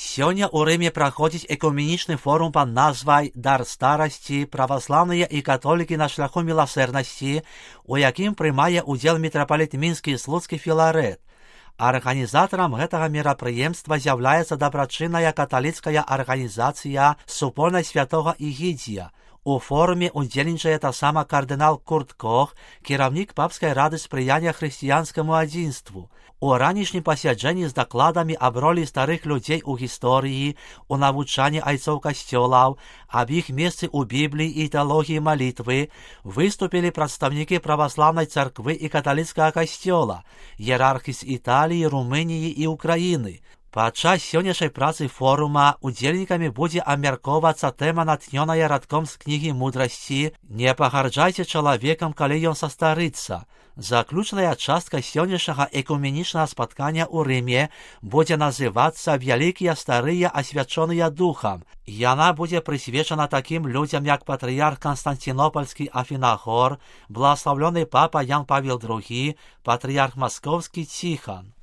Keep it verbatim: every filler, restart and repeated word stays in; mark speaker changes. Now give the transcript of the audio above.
Speaker 1: Сёння ў Рыме праходзіць экуменічны форум пад назвай «Дар старасці. Праваслаўныя і католікі на шляху міласэрнасці», у якім прымае ўдзел мітрапаліт мінскі і слуцкі Філарэт. Арганізатарам гэтага мерапрыемства з'яўляецца дабрачынная каталіцкая арганізацыя «Супольнасць святога Ігідзія». У форуме удзельнічае таксама кардынал Курт Кох, кіраўнік папскай рады спрыяння хрысціянскаму адзінству. У ранішнім пасяджэнні з дакладамі аб ролі старых людзей у гісторыі, у навучанні айцоў касцёлаў, аб іх месцы ў Бібліі і тэалогіі малітвы выступілі прадстаўнікі праваслаўнай царквы і каталіцкага касцёла, іерархі з Італіі, Румыніі і Украіны. Падчас сённяшняй працы форума удзельнікамі будзе абмяркоўвацца тэма, натхнёная радком з кнігі мудрасці «Не пагарджайце чалавекам, калі ён састарыцца». Заключная частка сённяшняга экуменічнага спаткання ў Рыме будзе называцца «Вялікія старыя асвячоныя духам». Яна будзе прысвечана такім людзям, як патрыярх Канстанцінопальскі Афінагор, благаслаўлёны папа Ян Павел другі, патрыярх маскоўскі Ціхан.